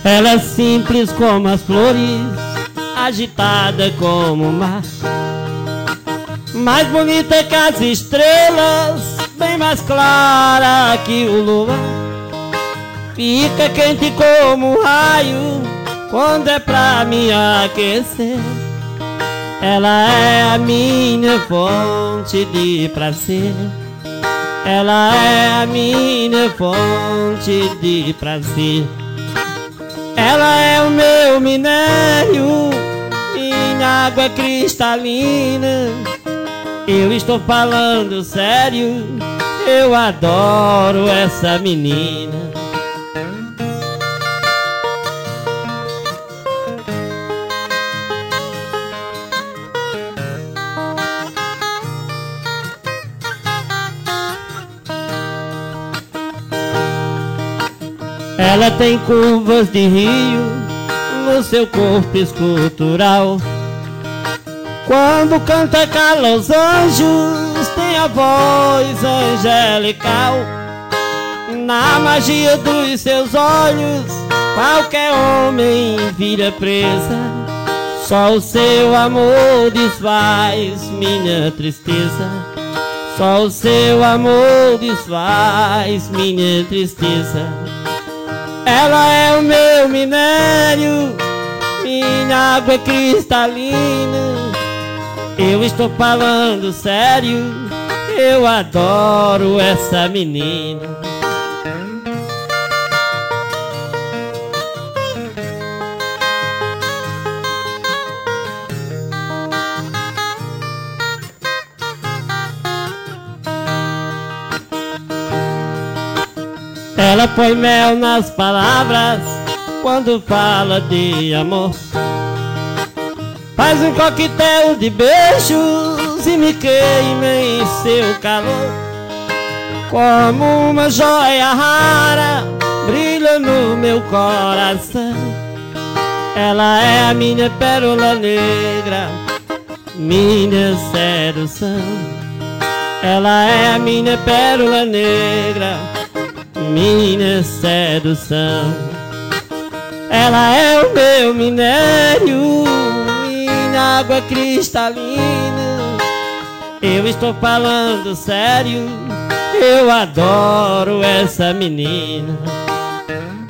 Ela é simples como as flores, agitada como o mar, mais bonita que as estrelas, bem mais clara que o luar. Fica quente como um raio quando é pra me aquecer. Ela é a minha fonte de prazer. Ela é a minha fonte de prazer. Ela é o meu minério, minha água cristalina. Eu estou falando sério, eu adoro essa menina. Ela tem curvas de rio no seu corpo escultural. Quando canta cala os anjos, tem a voz angelical. Na magia dos seus olhos, qualquer homem vira presa. Só o seu amor desfaz minha tristeza. Só o seu amor desfaz minha tristeza. Ela é o meu minério, minha água cristalina. Eu estou falando sério, eu adoro essa menina. Ela põe mel nas palavras quando fala de amor. Faz um coquetel de beijos e me queima em seu calor. Como uma joia rara, brilha no meu coração. Ela é a minha pérola negra, minha sedução. Ela é a minha pérola negra, minha sedução. Ela é o meu minério, minha água cristalina. Eu estou falando sério, eu adoro essa menina.